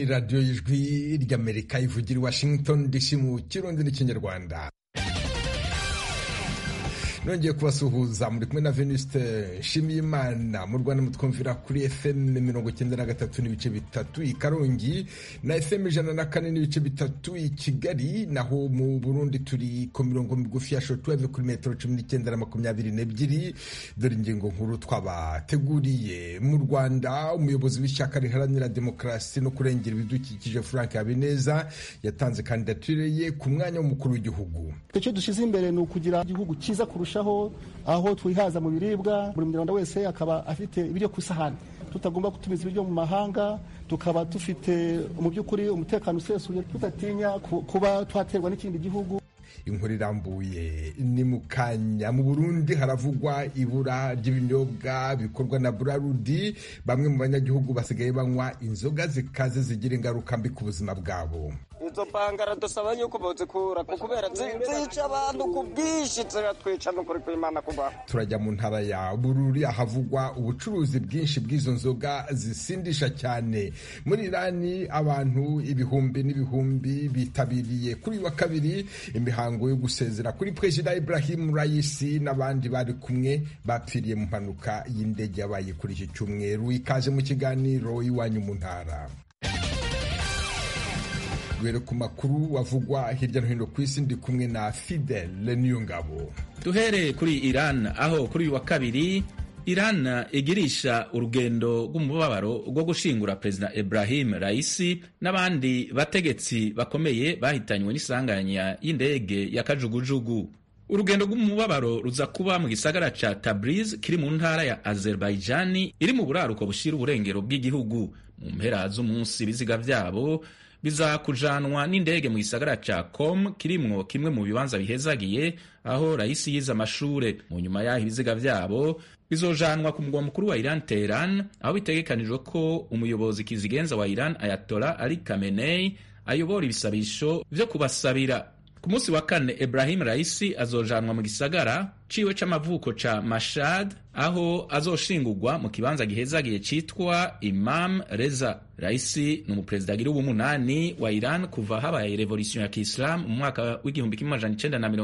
ni radiyo y'ijwi ry'Amerika ivugira i Washington DC mu Kirundi n'Ikinyarwanda. Nongeye kubasuhuza, muri kumwe na Venuste Nshimiyimana. Mu Rwanda mutwumvira kuri FM 93 n'ibice bitatu i Karongi na FM 104 n'ibice bitatu i Kigali, naho mu Burundi turi ku mirongo migufi ya shortwave kuri metero 19 na 22. Dore ingingo nkuru twabateguriye. Mu Rwanda umuyobozi w'ishyaka riharanira demokarasi no kurengera ibidukikije Frank Habineza yatanze kandidatire ye ku mwanya w'umukuru w'igihugu. Icyo dushize imbere ni ukugira igihugu cyiza kurusha aho twihaza mu biribwa, buri munyarwanda wese akaba afite ibiryo ku isahani, tutagomba gutumiza ibiryo mu mahanga, tukaba dufite mu by'ukuri umutekano usesuye, tutatinya kuba twaterwa n'ikindi gihugu. Inkuru irambuye ni mu kanya. Mu Burundi haravugwa ibura ry'ibinyobwa bikorwa na Braludi. Bamwe mu banyagihugu basigaye banywa inzoga zikaze zigira ingaruka mbi ku buzima bwabo. Izo pangara dusaba yuko bozikura kubera zica abantu ku bwinshi, ziratwica n'ukuri kw'Imana kuba. Turajya mu ntara ya Bururi ahavugwa ubucuruzi bwinshi bw'izo nzoga zisindisha cyane. Muri Irani abantu ibihumbi n'ibihumbi bitabiriye kuri wa kabiri imihango yo gusezera kuri Perezida Ibrahim Raisi n'abandi bari kumwe bapfiriye mu mpanuka y'indege yabaye kuri iki cyumweru. Ikaze mu kiganiro iwanyu mu ntara. Ku makuru wavugwa hirya no hino ku isi, ndi kumwe na Fidel Niyongabo. Duhere kuri Iran, aho kuri wa kabiri Iran igirisha urugendo rw'umubabaro rwo gushingura Perezida Ibrahim Raisi n'abandi bategetsi bakomeye bahitanywe n'isanganya y'indege ya kajugujugu. Urugendo rw'umubabaro ruza kuba mu gisagara ca Tabriz kiri mu ntara ya Azerbaijani iri mu buraruko bushira uburengero bw'igihugu. Mu mpera z'umunsi ibiziga vyabo biza kujanwa n'indege mu gisagara ca Qom kirimwo kimwe mu bibanza bihezagiye aho Raisi yize amashure. Mu nyuma yaho ibiziga vyabo bizojanwa ku mugwa mukuru wa Iran, Tehran, aho bitegekanijwe ko umuyobozi kizigenza wa Iran Ayatollah Ali Khamenei ayobora ibisabisho vyo kubasabira. Ku munsi wa kane Ibrahim Raisi azojanwa mu gisagara ciwe c'amavuko ca Mashhad, aho azoshingurwa mu kibanza gihezagiye citwa Imam Reza. Raisi ni umuperezida agira umunani wa Iran kuva habaye revolution ya Kiislam mu mwaka w'igihumbi kimwe amajana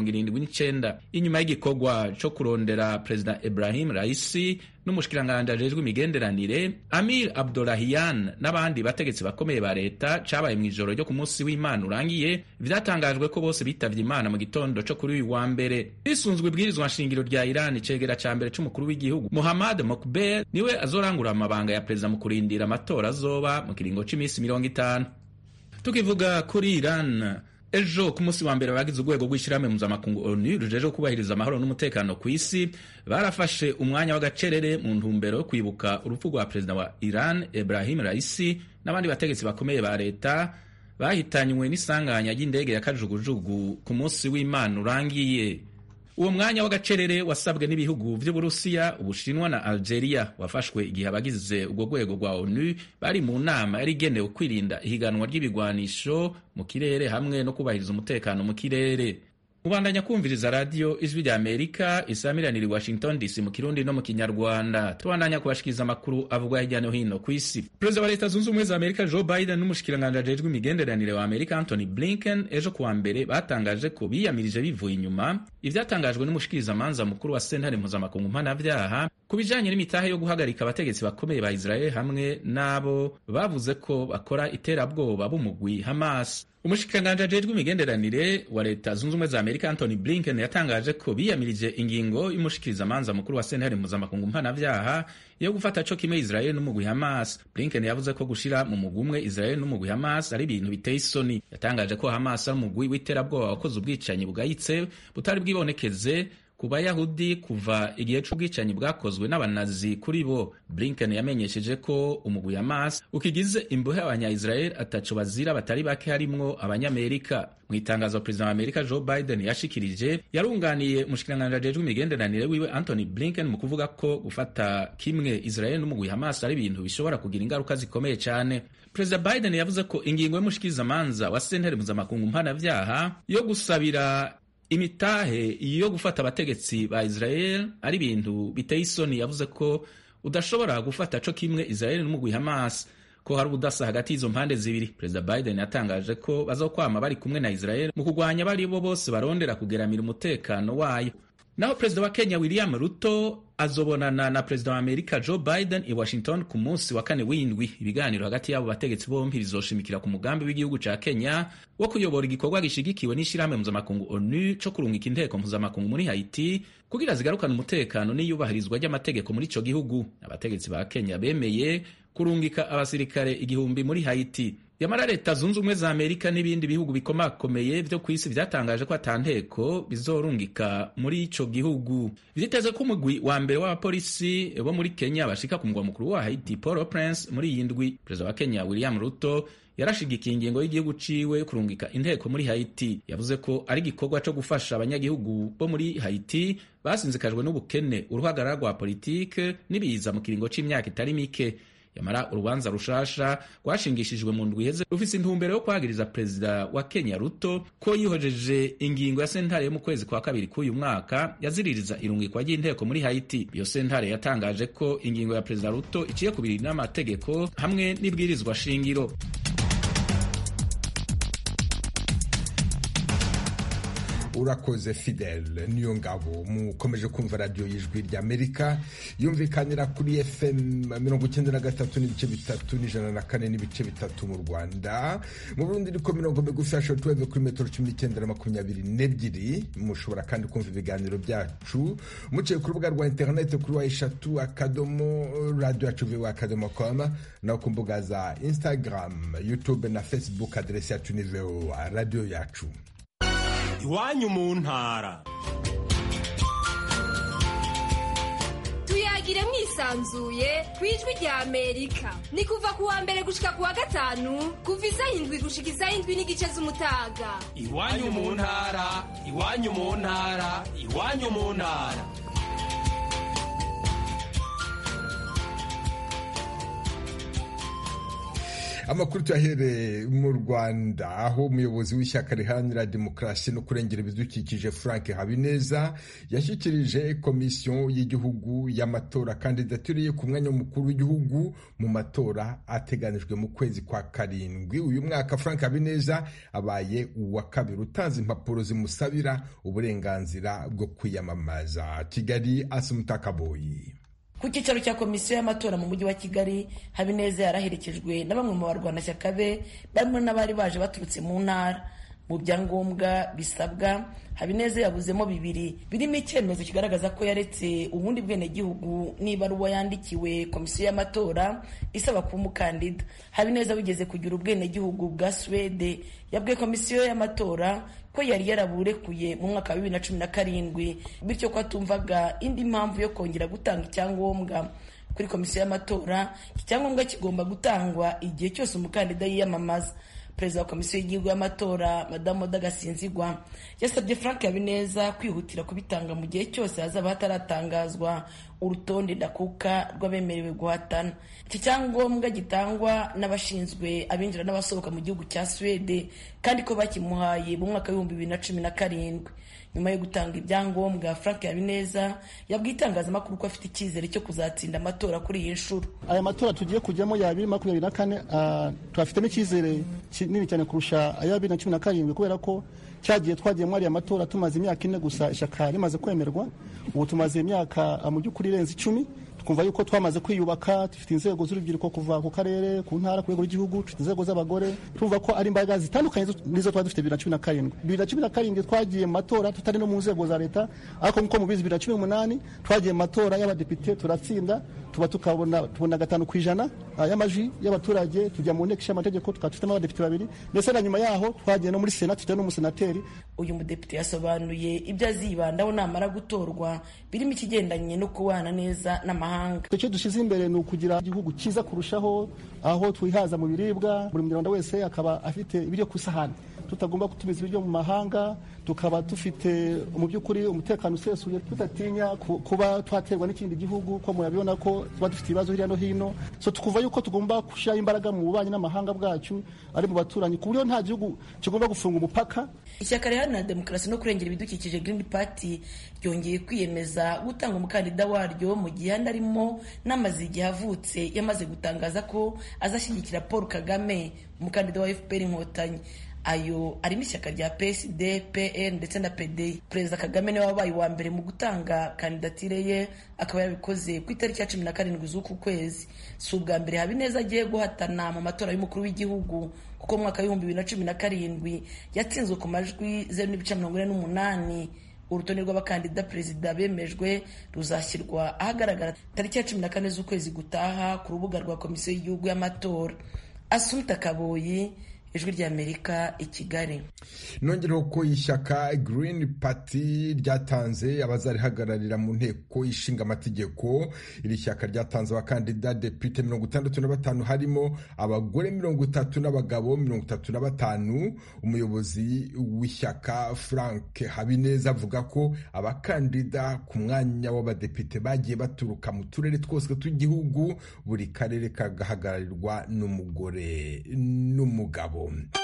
1979. Inyuma y'igikorwa co kurondera Perezida Ibrahim Raisi n'umushikiranganje ajejwe imigenderanire Amir Abdollahian n'abandi bategetsi bakomeye ba leta cabaye mw'ijoro ryo ku munsi w'Imana urangiye, vyatangajwe ko bose bitavye Imana mu gitondo co kuri uyu wa mbere. Bisunzwe ibwirizwa nshingiro rya Iran, icegera ca mbere c'umukuru w'igihugu Mohammad Mokber niwe azorangura amabanga ya perezida mu kurindira amatora azoba mu kiringo c'imisi 50. Tukivuga kuri Iran, ejo ku munsi wa mbere abagize urwego rw'ishirahamwe mpuzamakungu ONU rujeje kubahiriza amahoro n'umutekano ku isi barafashe umwanya w'agacerere mu ntumbero yo kwibuka urupfu rwa perezida wa Iran Ibrahim Raisi n'abandi bategetsi bakomeye ba leta bahitanywe n'isanganya ry'indege ya kajugujugu ku munsi w'Imana urangiye. Uwo mwanya w'agacerere wasabwe n'ibihugu vy'Uburusiya, Ubushinwa na Algeria, wafashwe igihe abagize urwo rwego rwa ONU bari mu nama yari igenewe kwirinda ihiganwa ry'ibigwanisho mu kirere hamwe no kubahiriza umutekano mu kirere. Mubandanya kumviriza radio Ijwi rya Amerika isamiranira i Washington DC mu Kirundi no mu Kinyarwanda. Tubandanya kubashikiza amakuru avugwa hirya no hino ku isi. Perezida wa Leta Zunze Ubumwe za Amerika Joe Biden n'umushikiranganje ajejwe imigenderanire wa Amerika Anthony Blinken ejo kuwa mbere batangaje ko biyamirije bivuye inyuma ivyatangajwe n'umushikirizamanza mukuru wa sentare mpuzamakungu mpanavyaha ku bijanye n'imitahe yo guhagarika abategetsi bakomeye ba Israel hamwe n'abo bavuze ko bakora iterabwoba b'umugwi Hamas. Umushikiranganje ajejwe imigenderanire wa Leta Zunze Ubumwe za Amerika Anthony Blinken yatangaje ko biyamirije ingingo y'umushikirizamanza mukuru wa sentare mpuzamakungu mpanavyaha yo gufata co kimwe Israel n'umugwi Hamas. Blinken yavuze ko gushira mu mugwi umwe Israel n'umugwi Hamas ari ibintu biteye isoni. Yatangaje ko Hamas ari umugwi w'iterabwoba wakoze ubwicanyi bugayitse butari bwibonekeze ku Bayahudi kuva igihe c'ubwicanyi bwakozwe n'abanazi kuri bo. Blinken yamenyesheje ko umugwi Hamas ukigize imbohe abanya-Israel ataco bazira batari bake harimwo abanyamerika. Mu itangazo Perezida wa Amerika Joe Biden yashikirije, yarunganiye umushikiranganje ajejwe imigenderanire wiwe Anthony Blinken mu kuvuga ko gufata kimwe Israel n'umugwi Hamas ari ibintu bishobora kugira ingaruka zikomeye cyane. Perezida Biden yavuze ko ingingo y'umushikirizamanza wa sentare mpuzamakungu mpanavyaha yo gusabira imitahe yo gufata abategetsi ba Israel ari ibintu biteye isoni. Yavuze ko udashobora gufata co kimwe Israel n'umugwi Hamas ko hari ubudasa hagati y'izo mpande zibiri. Perezida Biden yatangaje ko bazokwama bari kumwe na Israel mu kurwanya bari bo bose barondera kugeramira umutekano wayo. Naho perezida wa Kenya William Ruto azobonana na perezida wa Amerika Joe Biden i Washington ku munsi wa kane w'indwi. Ibiganiro hagati y'abo bategetsi bombi bizoshimikira ku mugambi w'igihugu ca Kenya wo kuyobora igikorwa gishigikiwe n'ishirahamwe mpuzamakungu ONU co kurungika inteko mpuzamakungu muri Haiti kugira zigarukane umutekano n'iyubahirizwa ry'amategeko muri ico gihugu. Abategetsi ba Kenya bemeye kurungika abasirikare 1000 muri Haiti. Yamara Leta Zunze Ubumwe za Amerika n'ibindi bihugu bikomakomeye vyo kw'isi vyatangaje ko atanteko bizorungika muri ico gihugu. Vyiteze ko umugwi wa mbere w'abapolisi bo muri Kenya bashika ku mugwa mukuru wa Haiti Port-au-Prince muri iyi ndwi. Perezida wa Kenya William Ruto yarashigikiye ingingo y'igihugu ciwe kurungika inteko muri Haiti. Yavuze ko ari igikorwa co gufasha abanyagihugu bo muri Haiti basinzikajwe n'ubukene, uruhagarara rwa politike n'ibiza mu kiringo c'imyaka itari mike. Yamara urubanza rushasha rwashingishijwe mu ndwi iheze rufise intumbero yo kwagiriza perezida wa Kenya Ruto ko yihojeje ingingo ya sentare yo mu kwezi kwa kabiri k'uyu mwaka yaziririza irungikwa ry'inteko muri Haiti. Iyo sentare yatangaje ko ingingo ya perezida Ruto iciye kubiri n'amategeko hamwe n'ibwirizwa shingiro. Urakoze Fidel niyo ngabo. Mukomeje kumva radio y'Ijwi ry'Amerika yumvikanira kuri FM 93.3 n'ijana na 4.3 mu Rwanda. Mu Burundi riko mirongo migufi ya shortwave kuri metero 19 na 22. Mushobora kandi kumva ibiganiro byacu muciye ku rubuga rwa internet kuri wa #radio@voa.com na ku mbuga za Instagram, YouTube na Facebook. Adresse yacu ni VOA radio yacu. Iwanyu mu ntara. Tuyagire mwisanzuye kwijwi rya Amerika. Ni kuva ku wa mbere gushika ku wa gatanu kuva isaha 7 gushika isaha 7 n'igice z'umutaga. Iwanyu mu ntara, iwanyu mu ntara, iwanyu mu ntara. Amakuru tuyahere mu Rwanda aho umuyobozi w'ishyaka riharanira demokarasi no kurengera ibidukikije Frank Habineza yashyikirije komisiyo y'igihugu y'amatora kandidaturiye ku mwanya w'umukuru w'igihugu mu matora ateganijwe mu kwezi kwa karindwi uyu mwaka. Frank Habineza abaye uwa kabiri utanze impapuro zimusabira uburenganzira bwo kwiyamamaza. Kigali, Asumutakaboyi. Ku cyicaro cya komisiyo y'amatora mu mujyi wa Kigali, Habineza yaraherekejwe na bamwe mu barwanashyaka be barimo n'abari baje baturutse mu ntara. Mu byangombwa bisabwa, Habineza yabuzemo 2 birimo icyemezo kigaragaza ko yaretse ubundi bwenegihugu n'ibaruwa yandikiwe komisiyo y'amatora isaba kuba umukandida. Habineza wigeze kugira ubwenegihugu bwa Swede yabwiye komisiyo y'amatora ko yari yaraburekuye mu mwaka wa 2017 bityo ko atumvaga indi mpamvu yo kongera gutanga icyangombwa. Kuri komisiyo y'amatora, icyangombwa kigomba gutangwa igihe cyose umukandida yiyamamaza. Perezida wa komisiyo y'igihugu y'amatora Madamu Oda Gasinzigwa yasabye Frank Habineza kwihutira kubitanga mu gihe cyose hazaba hataratangazwa urutonde ndakuka rw'abemerewe guhatana. Iki cyangombwa gitangwa n'abashinzwe abinjira n'abasohoka mu gihugu cya Swede kandi ko bakimuhaye mu mwaka wa 2017. Nyuma yo gutanga ibyangombwa, Frank Habineza yabwiye itangazamakuru ko afite icyizere cyo kuzatsinda amatora kuri iyi nshuro. Aya matora tugiye kujyamo ya 2024 turafitemo icyizere kinini cyane kurusha aya 2017 kubera ko cyagiye twagiye muri aya matora tumaze imyaka 4 gusa ishyaka rimaze kwemerwa. Ubu tumaze imyaka mu by'ukuri irenze 10. Twumva yuko twamaze kwiyubaka, dufite inzego z'urubyiruko kuva ku karere, ku ntara, ku rwego rw'igihugu, dufite inzego z'abagore. Twumva ko ari imbaraga zitandukanye nizo twari dufite 2017. 2017 twagiye mu matora tutari no mu nzego za leta, ariko nko mu bizi 2018 twagiye mu matora y'abadepite turatsinda, tubona 5% y'amajwi y'abaturage, tujya mu nteko y'amategeko tukatufitemo abadepite 2, ndetse na nyuma yaho twagiye no muri senate tutari no mu senateri. Uyu mudepite yasobanuye ibyo azibandaho namara gutorwa birimo ikigendanye no kubana neza n'amahanga. Icyo dushyize imbere ni ukugira igihugu cyiza kurushaho, aho twihaza mu biribwa, buri munyarwanda wese akaba afite ibiryo ku isahani, tutagomba gutumiza ibiryo mu mahanga, tukaba dufite mu by'ukuri umutekano usesuye, tutatinya kuba twaterwa n'ikindi gihugu ko murabibona ko tuba dufite ibibazo hirya no hino. So tukuva yuko tugomba gushyira imbaraga mu bubanyi n'amahanga bwacu ari mu baturanyi, ku buryo nta gihugu kigomba gufunga umupaka. Ishyaka riharanira riharanira demokarasi no kurengera ibidukikije Green Party ryongeye kwiyemeza gutanga umukandida waryo mu gihe andi arimo n'amaze igihe avutse yamaze gutangaza ko azashyigikira Paul Kagame, umukandida wa FPR Inkotanyi. Ayo arimo ishyaka rya PSD, PN ndetse na PD. Perezida Kagame niwe wabaye wa mbere mu gutanga kandidatire ye, akaba yabikoze ku itariki ya 17 z'uku kwezi. Si ubwa mbere Habineza agiye guhatana mu matora y'umukuru w'igihugu, kuko mu mwaka wa 2017 yatsinzwe ku majwi 0.48. Urutonde rw'abakandida perezida bemejwe ruzashyirwa ahagaragara tariki ya 14 z'ukwezi gutaha ku rubuga rwa Komisiyo y'Igihugu y'Amatora. Assumpta Kaboyi, Ijwi ry'Amerika, i Kigali. Nongereho ko ishyaka Green Party ryatanze abazarihagararira mu nteko ishinga amategeko. Iri shyaka ryatanze abakandida depite 65 harimo abagore 30 n'abagabo 35. Umuyobozi w'ishyaka Frank Habineza avuga ko abakandida ku mwanya w'abadepite bagiye baturuka mu turere twose tw'igihugu, buri karere kagahagararirwa n'umugore n'umugabo.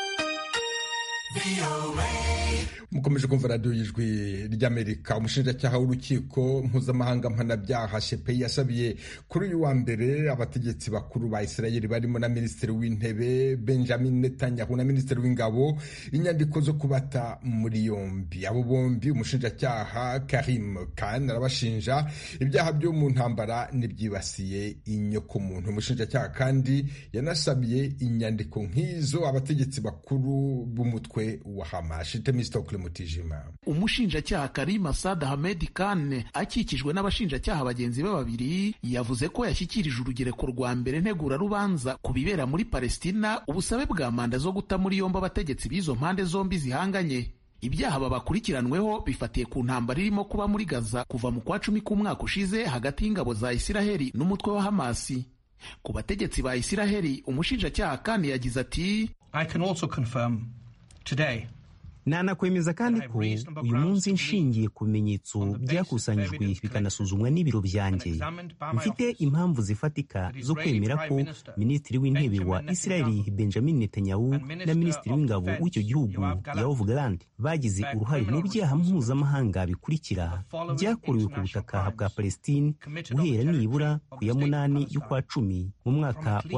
Mukomeje kumva radiyo y'Ijwi ry'Amerika. Umushinjacyaha w'urukiko mpuzamahanga mpanabyaha CPI yasabiye kuri uyu wa mbere abategetsi bakuru ba Israel barimo na minisitiri w'intebe Benjamin Netanyahu na minisitiri w'ingabo inyandiko zo kubata muri yombi. Abo bombi umushinjacyaha Karim Khan arabashinja ibyaha byo mu ntambara n'ibyibasiye inyokomuntu. Umushinjacyaha kandi yanasabiye inyandiko nk'izo abategetsi bakuru b'umutwe wa Hamas. Temistokle Mutijima. Umushinjacyaha Karim Assad Ahmed Khan akikijwe n'abashinjacyaha bagenzi be babiri yavuze ko yashyikirije urugereko rwa mbere ntegura rubanza ku bibera muri Palestina ubusabe bwa manda zo guta muri yombi abategetsi b'izo mpande zombi zihanganye. Ibyaha babakurikiranweho bifatiye ku ntambara irimo kuba muri Gaza kuva mu kwa 10 k'umwaka ushize hagati y'ingabo za Isiraheli n'umutwe wa Hamasi. Ku bategetsi ba Isiraheli, umushinjacyaha Khan yagize ati, I can also confirm today nanakwemeza kandi ko uyu munsi nshingiye ku bimenyetso byakusanyijwe bikanasuzumwa n'ibiro byanjye, mfite impamvu zifatika zo kwemera ko minisitiri w'intebe wa Israeli Benjamin Netanyahu na minisitiri w'ingabo w'icyo gihugu Yoav Gallant bagize uruhare mu byaha mpuzamahanga bikurikira byakorewe ku butaka bwa Palestine guhera nibura ku ya 8 y'ukwa 10 mu mwaka wa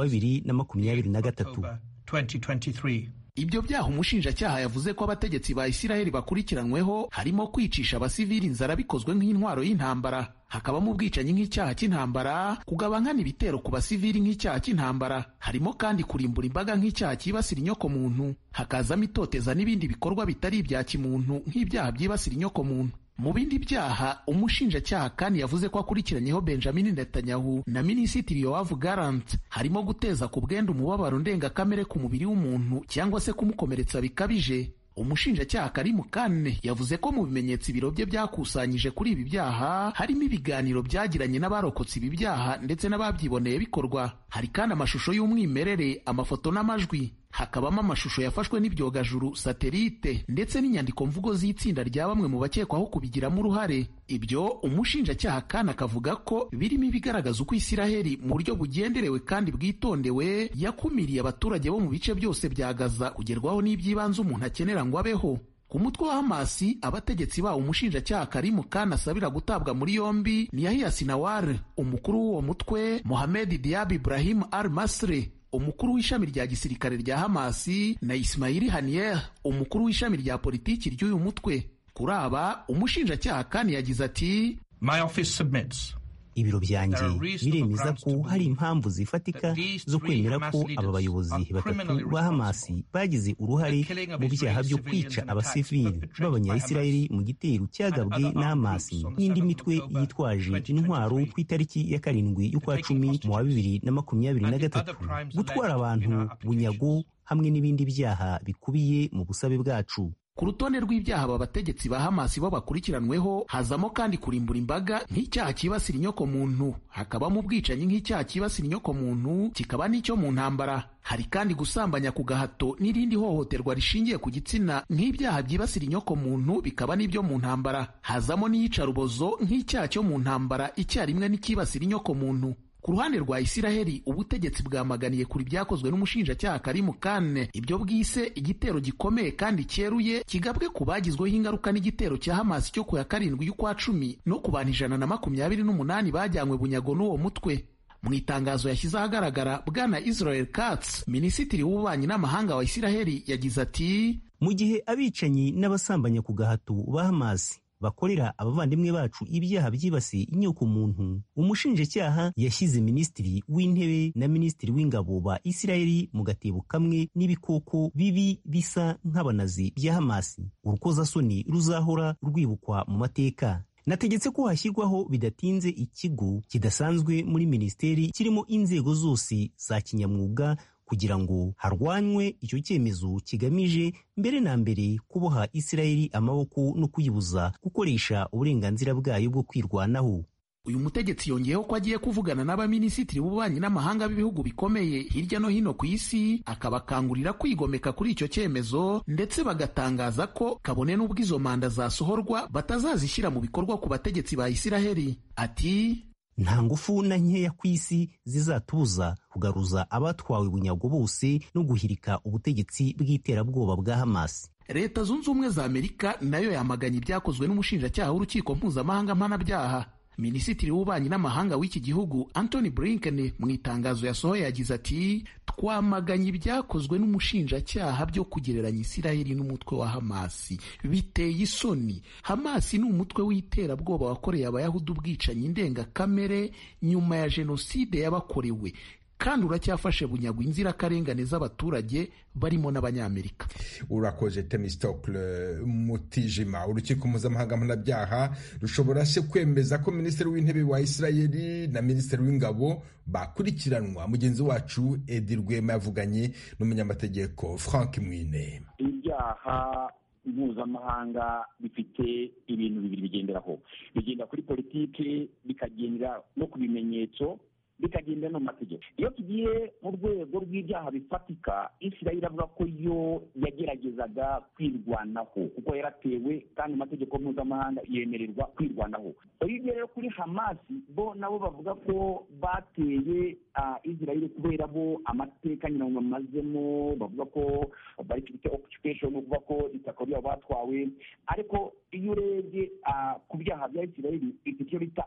2023. Ibyo byaha umushinjacyaha yavuze ko abategetsi ba Isiraheli bakurikiranweho harimo kwicisha abasivili inzara bikozwe nk'intwaro y'intambara, hakabamo ubwicanyi nk'icyaha cy'intambara, kugabankana ibitero ku basivili nk'icyaha cy'intambara, harimo kandi kurimbura imbaga nk'icyaha cyibasira inyokomuntu, hakazamo itoteza n'ibindi bikorwa bitari ibya kimuntu nk'ibyaha byibasira inyokomuntu. Mu bindi byaha umushinjacyaha kandi yavuze ko akurikiranyeho Benjamin Netanyahu na minisitiri Yoav Gallant harimo guteza ku bwenda umubabaro ndengakamere ku mubiri w'umuntu cyangwa se kumukomeretsa bikabije. Umushinjacyaha Karim Khan yavuze ko mu bimenyetso ibiro bye byakusanyije kuri ibi byaha harimo ibiganiro byagiranye n'abarokotse ibi byaha ndetse n'ababyiboneye bikorwa. Hari kandi amashusho y'umwimerere, amafoto n'amajwi, hakabamo amashusho yafashwe n'ibyogajuru, satelite ndetse n'inyandiko mvugo z'itsinda rya bamwe mu bakekwaho kubigiramo uruhare. Ibyo umushinjacyaha kandi akavuga ko birimo ibigaragaza uko Isiraheli mu buryo bugenderewe kandi bwitondewe yakumiriye abaturage bo mu bice byose bya Gaza kugerwaho n'iby'ibanze umuntu akenera ngo abeho. Ku mutwe wa Hamasi, abategetsi bawo umushinjacyaha Karim Khan asabira gutabwa muri yombi ni Yahya Sinawar, umukuru w'uwo mutwe, Mohamed Diab Ibrahim al-Masri, umukuru w'ishami rya gisirikare rya Hamasi, na Ismail Haniyeh, umukuru w'ishami rya politiki ry'uyu mutwe. Kuri aba umushinjacyaha Khan yagize ati, My office submits. Ibiro byanjye biremeza ko hari impamvu zifatika zo kwemera ko aba bayobozi batatu ba Hamasi bagize uruhare mu byaha byo kwica abasivili b'abanyayisiraheli mu gitero cyagabwe na Hamasi n'indi mitwe yitwaje intwaro ku itariki ya 7 y'ukwa 10 mu wa 2023, gutwara abantu bunyago hamwe n'ibindi byaha bikubiye mu busabe bwacu. Ku rutonde rw'ibyaha aba bategetsi ba Hamasi bo bakurikiranweho hazamo kandi kurimbura imbaga nk'icyaha cyibasira inyokomuntu, hakabamo ubwicanyi nk'icyaha cyibasira inyokomuntu kikaba n'icyo mu ntambara. Hari kandi gusambanya ku gahato n'irindi hohoterwa rishingiye ku gitsina nk'ibyaha byibasira inyokomuntu bikaba n'ibyo mu ntambara. Hazamo n'iyicarubozo nk'icyaha cyo mu ntambara icyarimwe n'ikibasira inyokomuntu. Ku ruhande rwa Isiraheli, ubutegetsi bwamaganiye kuri byakozwe n'umushinjacyaha Karim Khan, ibyo bwise igitero gikomeye kandi cyeruye kigabwe ku bagizweho ingaruka n'igitero cya Hamas cyo ku ya 7 y'ukwa 10 no ku bantu 128 bajyanywe bunyago n'uwo mutwe. Mu itangazo yashyize ahagaragara, Bwana Israel Katz, minisitiri w'ububanyi n'amahanga wa Isiraheli, yagize ati: mu gihe abicanyi n'abasambanya ku gahato ba Hamas bakorera abavandimwe bacu ibyaha byibasiye inyokomuntu, umushinjacyaha yashyize minisitiri w'intebe na minisitiri w'ingabo ba Isiraheli mu gatebo kamwe n'ibikoko bibi bisa nk'abanazi bya Hamas. Urukozasoni ruzahora rwibukwa mu mateka. Nategetse ko hashyirwaho bidatinze ikigo kidasanzwe muri minisiteri kirimo inzego zose za kinyamwuga kugira ngo harwanywe icyo cyemezo kigamije mbere na mbere kuboha Isiraheli amaboko no kuyibuza gukoresha uburenganzira bwayo bwo kwirwanaho. Uyu mutegetsi yongeyeho ko agiye kuvugana n'abaminisitiri b'ububanyi n'amahanga b'ibihugu bikomeye hirya no hino ku isi, akabakangurira kwigomeka kuri icyo cyemezo, ndetse bagatangaza ko kabone n'ubwo izo manda zasohorwa batazazishyira mu bikorwa ku bategetsi ba Isiraheli. Ati: nta ngufu na nkeya ku isi zizatubuza kugaruza abatwawe bunyago bose no guhirika ubutegetsi bw'iterabwoba bwa Hamas. Leta Zunze Ubumwe za Amerika nayo yamaganye ibyakozwe n'umushinjacyaha w'urukiko mpuzamahanga mpanabyaha. Minisitiri w'ububanyi n'amahanga w'iki gihugu Anthony Blinken mu itangazo yasohoye yagize ati: twamaganye ibyakozwe n'umushinjacyaha byo kugereranya Isiraheli n'umutwe wa Hamasi. Biteye isoni. Hamasi ni umutwe w'iterabwoba wakoreye abayahudi ubwicanyi ndengakamere nyuma ya jenoside yabakorewe, kandi uracyafashe bunyago inzirakarengane z'abaturage barimo n'Abanyamerika. Urakoze Themistocle Mutijima. Urukiko mpuzamahanga mpanabyaha rushobora se kwemeza ko minisitiri w'intebe wa Isiraheli na minisitiri w'ingabo bakurikiranwa? Mugenzi wacu Edi Rwema yavuganye n'umunyamategeko Frank Mwine. Ibyaha mpuzamahanga bifite ibintu bibiri bigenderaho, bigenda kuri politiki, bikagendera no ku bimenyetso, bikagenda no mategeko. Iyo tugiye mu rwego rw'ibyaha bifatika, Isiraheli avuga ko yo yageragezaga kwirwanaho kuko yaratewe kandi amategeko mpuzamahanga yemererwa kwirwanaho. Iyo rero kuri Hamas, bo nabo bavuga ko bateye Isiraheli kubera bo amateka nyine bamazemo, bavuga ko bari kufite occupation, bavuga ko itako ryabo batwawe. Ariko iyo urebye ku byaha bya Isiraheli, icyo bita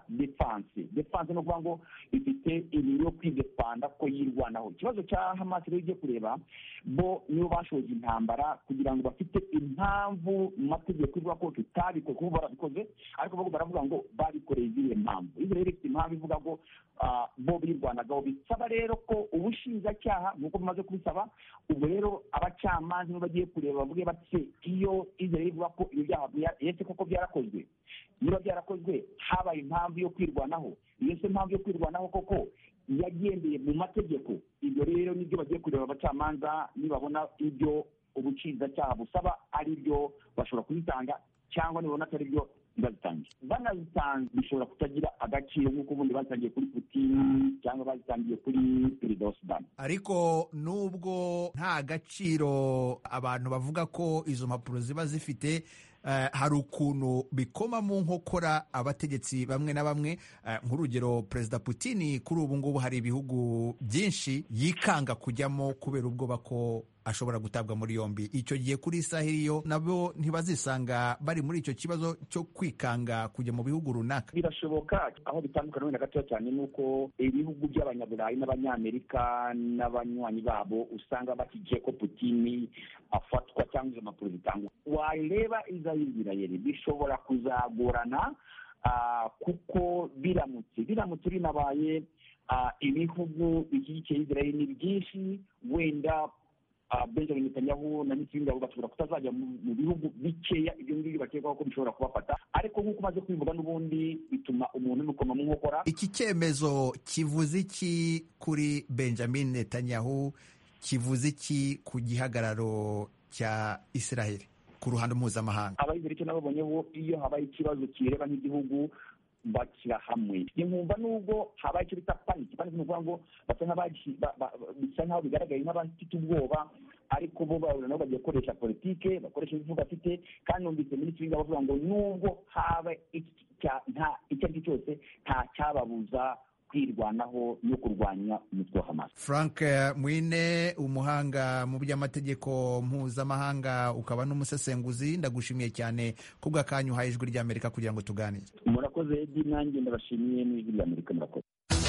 defense no kuvuga ngo ifite ibintu yo kwidefanda ko yirwanaho. Ikibazo cya Hamas rero ugiye kureba, bo niyo bashoje intambara kugira ngo bafite impamvu mu mategeko ivuga ko tutabikoze kuko barabikoze, ariko bo baravuga ngo babikoreye izihe mpamvu. Israel ifite impamvu ivuga ngo bo birwanagaho. Bisaba rero ko ubushinjacyaha nk'uko bimaze kubisaba, ubwo rero abacamanza nibo bagiye kureba bavuge bati iyo Israel ivuga ko ibyo byaha yese koko byarakozwe, niba byarakozwe habaye impamvu yo kwirwanaho, iyo se impamvu yo kwirwanaho koko yagendeye mu mategeko. Ibyo rero nibyo bagiye kureba abacamanza, nibabona ibyo ubucinzacyaha busaba ari byo bashobora kubitanga, cyangwa nibona atari byo bazitangiye. Banazitanze bishobora kutagira agaciro nk'uko ubundi bazitangiye kuri Putin cyangwa bazitangiye kuri Perezida wa Sudani. Ariko nubwo nta gaciro abantu bavuga ko izo mpapuro ziba zifite, hari ukuntu bikoma mu nkokora abategetsi bamwe na bamwe. Nk'urugero, Perezida Putin kuri ubu ngubu hari ibihugu byinshi yikanga kujyamo kubera ubwoba ko ashobora gutabwa muri yombi. Icyo gihe kuri Isiraheli yo nabo ntibazisanga bari muri icyo kibazo cyo kwikanga kujya mu bihugu runaka? Birashoboka. Aho bitandukanye wenda gato cyane nuko ibihugu by'abanyaburayi n'abanyamerika n'abanywanyi babo usanga bakigiye ko Putin afatwa cyangwa izo mpapuro zitangwa. Wareba Isiraheli bishobora kuzagorana kuko biramutse binabaye ibihugu bishyigikiye Isiraheli ni byinshi, wenda Benjamin Netanyahu na minisitiri w'ingabo bashobora kutazajya mu bihugu bikeya ibyo ngibyo bakekwaho ko bishobora kubafata. Ariko nk'uko umaze kwivuga n'ubundi bituma umuntu n'umukoma mu nkokora. Iki cyemezo kivuze iki kuri Benjamin Netanyahu? Kivuze iki ku gihagararo cya Isiraheli ku ruhando mpuzamahanga? Abayizera icyo nababonyeho, iyo habaye ikibazo kireba nk'igihugu bashyira hamwe. Inkumva nubwo habaye icyo bita paniki ni ukuvuga ngo bisa nk'aho bigaragaye nk'abafite ubwoba, ariko bo nabo bagiye gukoresha politike, bakoresha ibivuga afite. Kandi numvise minisitiri w'ingabo avuga ngo nubwo haba icyo ari cyo cyose nta cyababuza kwirwanaho no kurwanya umutwe wa Hamas. Frank Mwine, umuhanga mu by'amategeko mpuzamahanga ukaba n'umusesenguzi, ndagushimiye cyane kubw'akanyu uhaye Ijwi ry'Amerika kugira ngo tuganire. Murakoze Edi, nanjye ndabashimiye n'Ijwi ry'Amerika murakoze.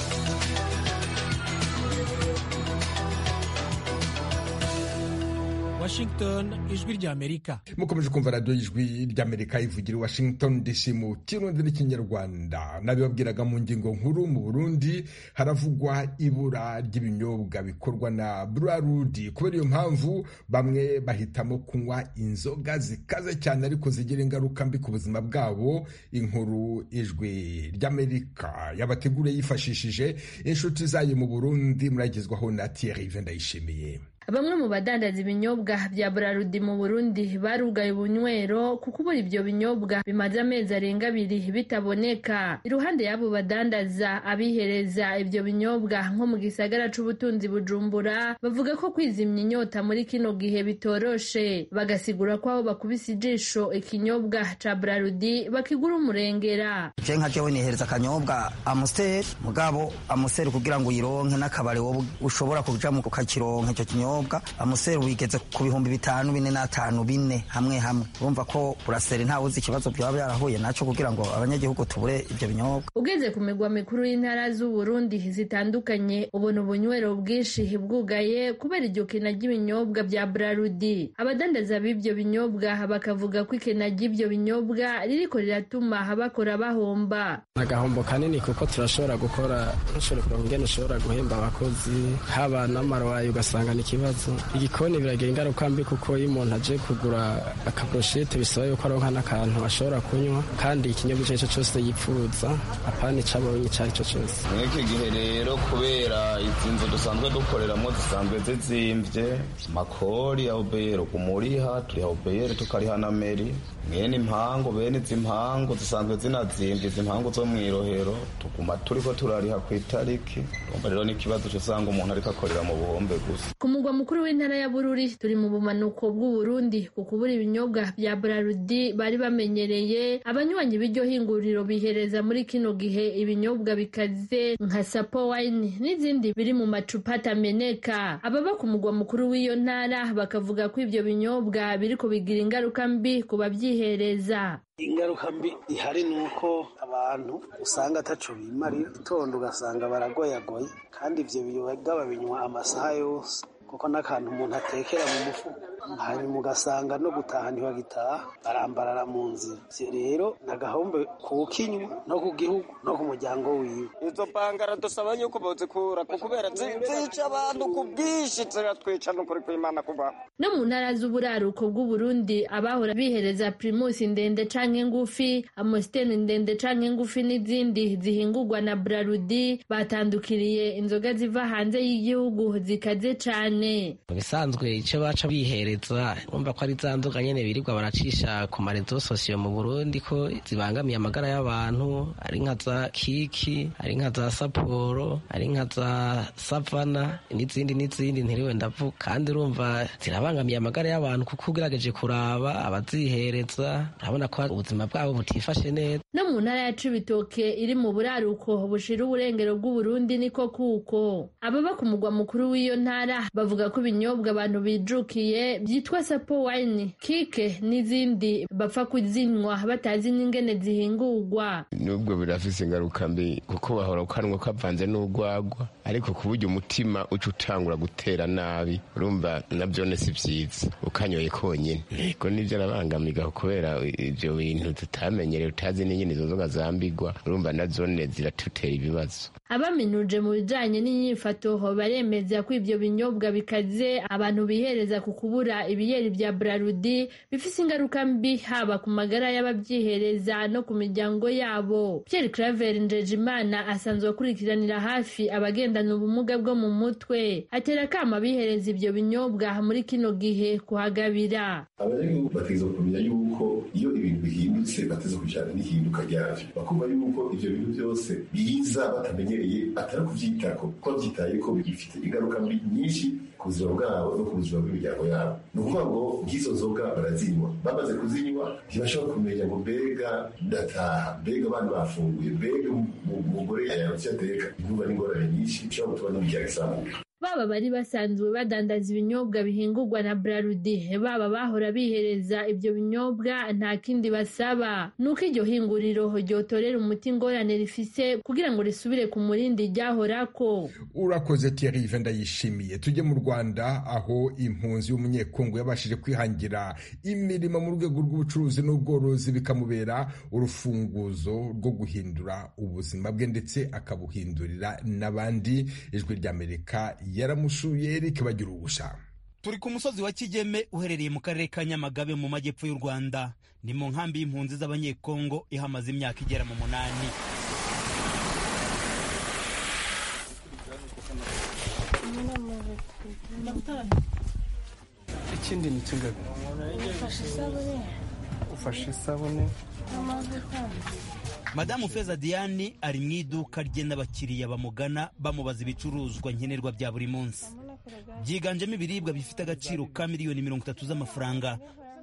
Washington, Ijwi ry'Amerika. Mukomeje kumva radio Ijwi ry'Amerika ivugira i Washington DC mu Kirundi n'Ikinyarwanda. Nabibabwiraga mu ngingo nkuru, mu Burundi haravugwa ibura ry'ibinyobwa bikorwa na Bralud. Kubera iyo mpamvu bamwe bahitamo kunywa inzoga zikaze cyane ariko zigira ingaruka mbi ku buzima bwabo. Inkuru Ijwi ry'Amerika yabateguriye yifashishije inshuti zayo mu Burundi, muragezwaho na Thierry Vendayishimiye. Bamwe mu badandaza ibinyobwa bya Bralud mu Burundi barugaye ubunywero kuko ubura ibyo binyobwa bimaze amezi arenga 2 bitaboneka. Iruhande y'abo badandaza abihereza ibyo binyobwa nko mu gisagara c'ubutunzi Bujumbura bavuga ko kwizimya inyota muri kino gihe bitoroshe, bagasigura ko aho bakubise ijisho ikinyobwa ca Bralud bakigura umurengera. Je nka jewe nihereza akanyobwa Amstel, mugabo Amstel kugira ngo uyironke n'akabare wowe ushobora kuja mu kukakironka icyo kinyobwa Amstel wigeze ku 5,000 4,500 4 hamwe urumva ko Brasserie ntawe uzi ikibazo byaba byarahuye naco kugira ngo abanyagihugu tubure ibyo binyobwa. Ugeze ku migwa mikuru y'intara z'u Burundi zitandukanye ubona ubunywero bwinshi bwugaye kubera iryo kena ry'ibinyobwa bya Bralud. Abadandaza b'ibyo binyobwa bakavuga ko ikena ry'ibyo binyobwa ririko riratuma bakora bahomba. Agahombo kanini kuko turashobora gukora ingene ushobora guhemba abakozi haba n'amarwayi ugasanga ni ikibazo. Igikoni biragira ingaruka mbi kuko iyo umuntu aje kugura akaproshete bisaba yuko aronka n'akantu ashobora kunywa kandi ikinyobwa icyo cyose yipfuza apana icabonye icari cyo cyose. Mw'iki gihe rero kubera izi nzu dusanzwe dukoreramo zisanzwe zizimvye, makori ya obeyero kumuriha turiha obeyero tukariha na meri, mwene impangu bene izi mpangu zisanzwe zinazimvye, izi mpangu zo mw'irohero tuguma turiko turariha ku itariki. Urumva rero n'ikibazo usanga umuntu ariko akorera mu buhombe gusa. Ku mugwa mukuru w'intara ya Bururi turi mu bumanuko bw'u Burundi kuko ubura ibinyobwa bya Bralud bari bamenyereye. Abanywanyi b'iryo hinguriro bihereza muri kino gihe ibinyobwa bikaze nka Sapo wine n'izindi biri mu macupa atameneka. Ababa ku mugwa mukuru w'iyo ntara bakavuga ko ibyo binyobwa biriko bigira ingaruka mbi ku babyihereza. Ingaruka mbi ihari nuko abantu usanga ataco bimarira, itondo ugasanga baragoyagoye kandi ivyo biyoga babinywa amasaha yose kuko n'akantu umuntu atekera mu mufuka, hanyuma ugasanga no gutaha ntibagitaha barambarara mu nzira. Rero nagahombe kukinywa no ku gihugu no ku muryango wiwe. Izo bangara dusaba yuko bozikura kubera zica abantu ku bwinshi ziratwica no kuri kw'Imana kuba. No mu ntara z'uburaruko bw'u Burundi abahora bihereza Primus ndende canke ngufi, Amstel ndende canke ngufi n'izindi zihingurwa na Bralud batandukiriye inzoga ziva hanze y'igihugu zikaze cane. Bisanzwe ico baca bihereza urumva ko ari zanduka nyene birirwa baracisha ku marezo sosiyo mu Burundi ko zibangamiye amagara y'abantu, ari nka za Kiki, ari nka za Sapporo, ari nka za Savana n'izindi ntiriwe ndavuga, kandi urumva zirabangamiye amagara y'abantu kuko ugerageje kuraba abazihereza urabona ko ubuzima bwabo butifashe neza. No mu ntara ya Cibitoke iri mu buraruko bushira uburengero bw'u Burundi niko kuko ababa ku mugwa mukuru w'iyo ntara bavuga ko ibinyobwa abantu bijukiye byitwa Sapo wine, Kike n'izindi bapfa kuzinywa batazi n'ingene zihingurwa. Nubwo birafise ingaruka mbi kuko bahora ukanwa kavanze n'urwagwa, ariko kuburyo umutima uca utangura gutera nabi, urumva navyo si vyiza ukanyoye konyene. Ko nivyo arabangamiga kubera ivyo bintu tutamenyereye, utazi n'ingene izo nzoga zambigwa, urumva nazone ziratutera ibibazo. Abaminuje mu bijanye n'inyifato baremeza ko ivyo binyobwa bikaze abantu bihereza ku kubura ibiyeri bya Bralud bifise ingaruka mbi haba ku magara y'ababyihereza no ku miryango yabo. Pierre Claver Ndejimana asanzwe akurikiranira hafi abagendana ubumuga bwo mu mutwe, atera kama bihereza ivyo binyobwa muri kino gihe kuhagabira. Abanyagihugu bateza kumenya yuko iyo ibintu bihindutse bateza kujana n'ihinduka ryavyo, bakumva yuko ivyo bintu byose biza batamenye umubyeyi atari kuvyitako ko vyitaye ko bigifite ingaruka mbi nyinshi ku buzima bwabo no ku buzima bw'imiryango yabo. Ni ukuvuga ngo nk'izo nzoga barazinywa, bamaze kuzinywa ntibashobora kumenya ngo mbega ndataha, mbega abana bafunguye, mbega umugore yayarutsye ateka. Intuba n'ingorane nyinshi bishobora gutuma n'imiryango isambuka. Baba bari basanzwe badandaza ibinyobwa bihingurwa na Braludi, baba bahora bihereza ibyo binyobwa, nta kindi basaba nuko iryo hinguriro ryotorera umuti ingorane rifise kugira ngo risubire ku murindi ryahorako. Urakoze Thierry Ndayishimiye. Tujye mu Rwanda aho impunzi y'umunyekongo yabashije kwihangira imirimo mu rwego rw'ubucuruzi n'ubworozi bikamubera urufunguzo rwo guhindura ubuzima bwe ndetse akabuhindurira n'abandi. Ijwi ry'Amerika yaramusuye Eric bagira ubusha. Turi ku musozi wa Kigeme uherereye mu karere ka Nyamagabe mu majyepfo y'u Rwanda. Ni mu nkambi y'impunzi z'abanyekongo ihamaze imyaka igera mu 8. Ikindi ni kingabe? Ufashe isabune. Madamu Feza Diane ari mu iduka rye n'abakiriya bamugana bamubaza ibicuruzwa nkenerwa bya buri munsi. Byiganjemo ibiribwa bifite agaciro ka miliyoni 30 z'amafaranga.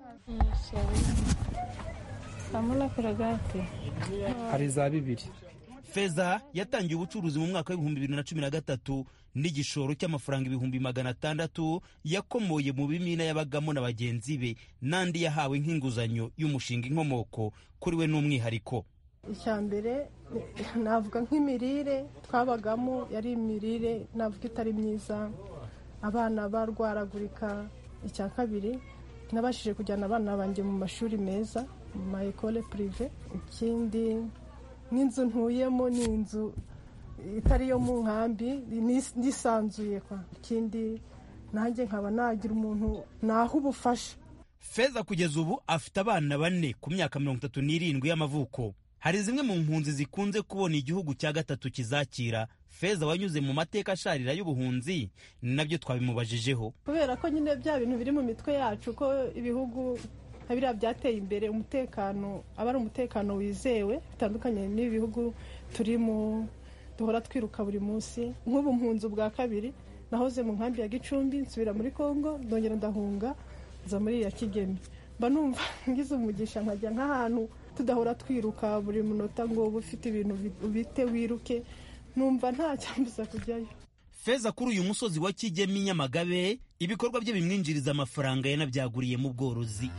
Hari za 2. Feza yatangiye ubucuruzi mu mwaka wa 2013 n'igishoro cy'amafaranga 600,000 yakomoye mu bimina yabagamo na bagenzi be nandi yahawe nk'inguzanyo y'umushinga inkomoko kuri we n'umwihariko. Icyambere navuga nk'imirire twabagamo yari imirire navuga itari myiza, abana barwaragurika. Icya kabiri nabashije kujyana abana banjye mu mashuri meza mu ma école privé. Ikindi n'inzu ntuyemo ni inzu itari yo mu nkambi nisanzuye kwa. Ikindi nanjye nkaba nagira umuntu naho ubufasha. Feza kugeza ubu afite abana 4 ku myaka 37 y'amavuko. Hari zimwe mu mpunzi zikunze kubona igihugu cya gatatu kizakira. Feza wanyuze mu mateka asharira y'ubuhunzi nabyo twabimubajijeho. Kubera ko nyine bya bintu biri mu mitwe yacu ko ibihugu habira byateye imbere, umutekano aba ari umutekano wizewe bitandukanye n'ibihugu turimo duhora twiruka buri munsi. Nk'ubu mpunzi bwa kabiri nahoze mu nkambi ya Gicumbi nsubira muri Kongo ndongera ndahunga za muri ya Kigeme. Mba numva ngize umugisha nkajya nk'ahantu tudahora twiruka buri munota ngo ufite ibintu bite wiruke, numva nta cyambuza kujyayo. Feza kuri uyu musozi wa Kigeme Nyamagabe ibikorwa bye bimwinjiriza amafaranga yanabyaguriye mu bworozi.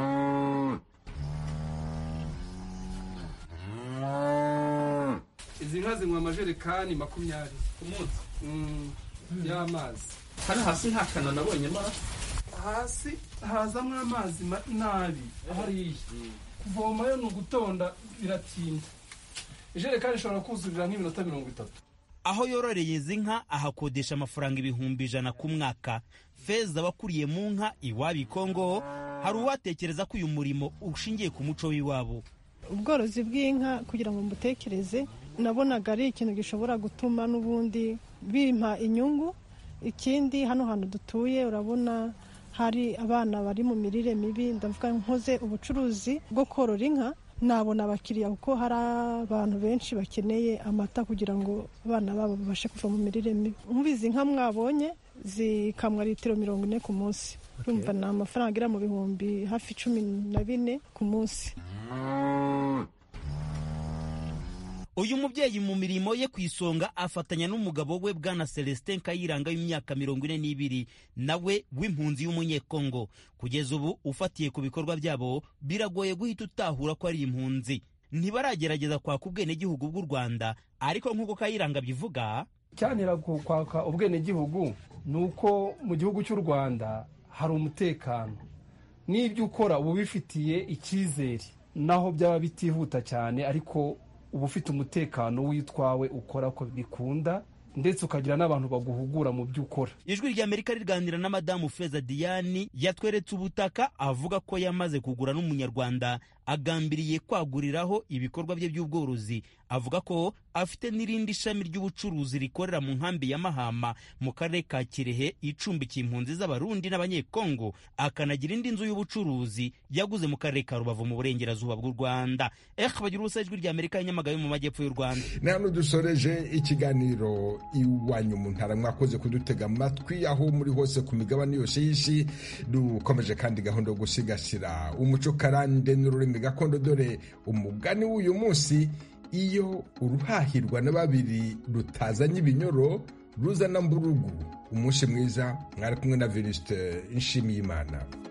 Izi nka zinywa amajerekani 20 ku munsi y'amazi. Hano hasi nta kana nabonye mara. Hasi hazamwe amazi nabi. Hariya kuvomayo ni ugutonda biratinda. Ijerekani ishobora kuzurira nk'iminota 30. Aho yororeye izi nka ahakodesha amafaranga 100,000 ku mwaka. Feza wakuriye mu nka iwabi Kongo hari uwatekereza ko uyu murimo ushingiye ku muco w'iwabo. Ubworozi bw'inka kugira ngo mbutekereze nabonaga ari ikintu gishobora gutuma n'ubundi bimpa inyungu. Ikindi hano hantu dutuye urabona hari abana bari mu mirire mibi, ndavuga nkoze ubucuruzi bwo korora inka nabona abakiriya kuko hari abantu benshi bakeneye amata kugira ngo abana babo babashe kuva mu mirire mibi. Mubizi nka mwabonye zikamwa litiro 40 ku munsi. Urumva na amafaranga ira mu bihumbi hafi 14 ku munsi. Uyu mubyeyi mu mirimo ye kwisonga afatanya n'umugabo we Bwana Celestin Kayiranga y'imyaka 42 nawe w'impunzi y'umunyekongo. Kugeza ubu ufatiye ku bikorwa byabo biragoye guhita utahura ko ari impunzi. Ntibaragerageza kwaka ubwene gihugu bw'u Rwanda, ariko nk'uko Kayiranga bivuga cyanira kwaka ubwene gihugu nuko mu gihugu cy'u Rwanda hari umutekano n'ibyo ukora ubu bifitiye icyizere, naho byaba bitihuta cyane ariko uba ufite umutekano witwawe ukora ko bikunda ndetse ukagira n'abantu baguhugura mu byo ukora. Ijwi ry'Amerika riganira na Madamu Feza Diane yatweretse ubutaka avuga ko yamaze kugura n'umunyarwanda agambiriye kwaguriraho ibikorwa bye by'ubworozi. Avuga ko afite n'irindi shami ry'ubucuruzi rikorera mu nkambi ya Mahama mu karere ka Kirehe icumbikiye impunzi z'Abarundi n'Abanyekongo, akanagira indi nzu y'ubucuruzi yaguze mu karere ka Rubavu mu burengerazuba bw'u Rwanda. Bagira ubusa Ijwi ry'Amerika y'Nyamagabe mu majyepfo y'u Rwanda. Nano dusoreje ikiganiro iwanyu mu ntara, mwakoze kudutega amatwi aho muri hose ku migabane yose y'isi. Dukomeje kandi gahunda yo gusigasira umuco karande n'ururimi gakondo, dore umugani w'uyu munsi: iyo uruhahirwa na babiri rutazanye ibinyoro ruzana mburugu. Umunsi mwiza, mwari kumwe na Venuste Nshimiyimana.